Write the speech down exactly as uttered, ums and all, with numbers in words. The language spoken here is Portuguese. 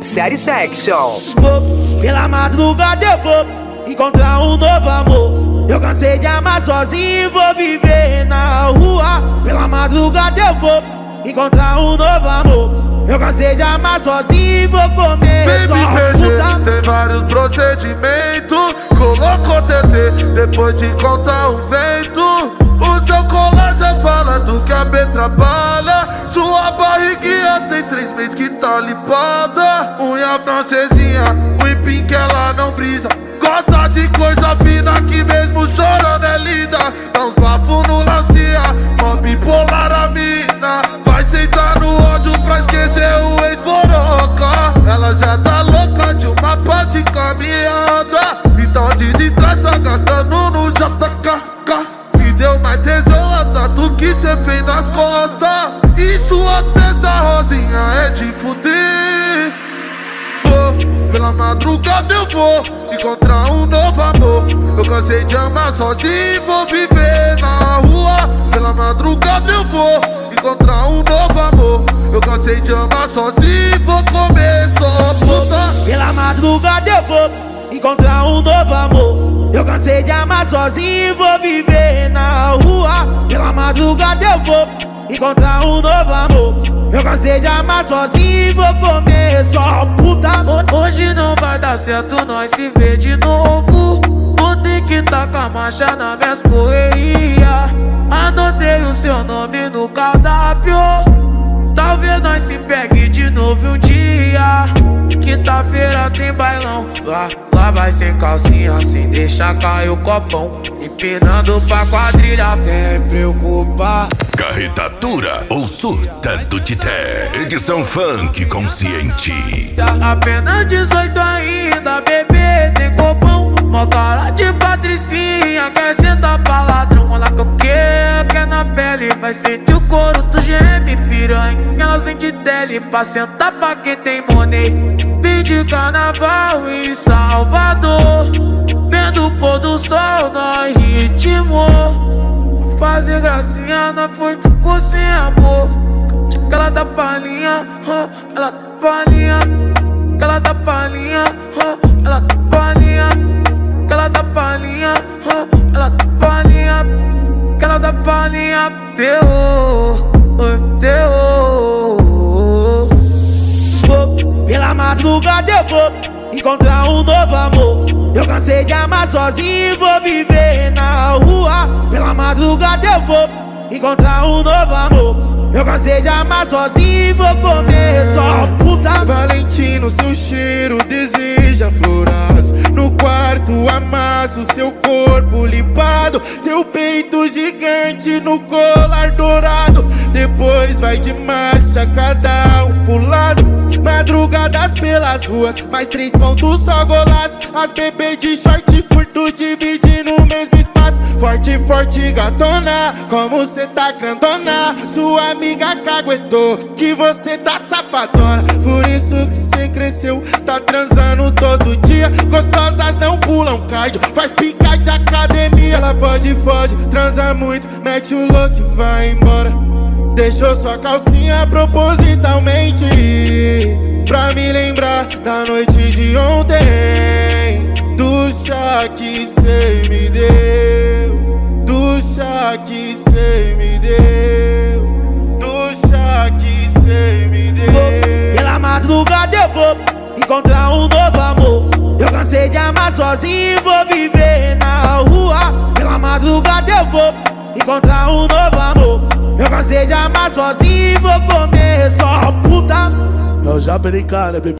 Satisfaction. Vou, pela madrugada eu vou encontrar um novo amor. Eu cansei de amar sozinho, vou viver na rua. Pela madrugada eu vou encontrar um novo amor. Eu cansei de amar sozinho, vou comer Baby só P G, puta. tem vários procedimentos. Colocou T T, depois de contar um vento. O seu colar já fala do que a B trabalha. Sua barriguinha tem três meses que tá limpada. Unha francesinha, whipping que ela não brisa. Gosta de coisa fina que mesmo chorando é linda. Dá uns bafos no lancia, mó bipolar a mina. Vai sentar no ódio pra esquecer o ex-boroca. Ela já tá louca de uma pá de caminhada. Então desestressa gastando no J K K. Me deu mais tesão a tatu que cê fez nas costas. E sua testa rosinha é de fuder. Vou, pela madrugada eu vou encontrar um novo amor. Eu cansei de amar sozinho, vou viver na rua. Pela madrugada eu vou encontrar um novo amor. Eu cansei de amar sozinho, vou comer só puta. Pela madrugada eu vou encontrar um novo amor. Eu cansei de amar sozinho, vou viver na rua. Pela madrugada eu vou encontrar um novo amor. Eu cansei de amar sozinho, vou comer só puta. Hoje não vai dar certo, nós se vê de novo. Vou ter que tacar marcha nas minhas correrias. Anotei o seu nome no cardápio. Talvez nós se pegue de novo um dia. Quinta-feira tem bailão. Lá, lá vai sem calcinha, sem deixar cair o copão. Empinando pra quadrilha, sem preocupar. Carretatura ou surta do Tité. Edição funk consciente. Apenas dezoito ainda, bebê, tem copão. Mó cara de patricinha, quer sentar pra ladrão. Olha que eu quero, quer na pele. Vai sentir o couro do geme, piranha. Elas vêm de tele pra sentar pra quem tem money. Vim de carnaval em Salvador, vendo o pôr do sol no ritmo. Fazer gracinha, não foi, ficou sem amor. Ela dá palhinha, ela dá palhinha. Ela dá palhinha, ela dá palhinha. Ela dá palhinha, ela dá palhinha. Ela dá palhinha, terror, terror. Vou, pela madrugada eu vou encontrar um novo amor. Eu cansei de amar sozinho, vou viver na rua. Pela madrugada eu vou encontrar um novo amor. Eu cansei de amar sozinho, vou comer só puta. Valentino, seu cheiro deseja florados. No quarto amasso seu corpo limpado. Seu peito gigante no colar dourado. Depois vai de marcha, cada um pro lado. Madrugadas pelas ruas, mais três pontos só golaço. As bebês de short furto dividindo o mesmo espaço. Forte, forte gatona, como cê tá grandona. Sua amiga caguetou que você tá safadona. Por isso que cê cresceu, tá transando todo dia. Gostosas não pulam cardio, faz pica de academia. Ela fode, fode, transa muito, mete o louco e vai embora. Deixou sua calcinha propositalmente pra me lembrar da noite de ontem. Do chá que cê me deu, do chá que cê me deu, do chá que cê me deu. Vou, pela madrugada eu vou encontrar um novo amor. Eu cansei de amar sozinho, vou viver na rua. Pela madrugada eu vou encontrar um novo amor. Eu cansei de amar sozinho, vou comer só puta. Eu já perei cara, bebê.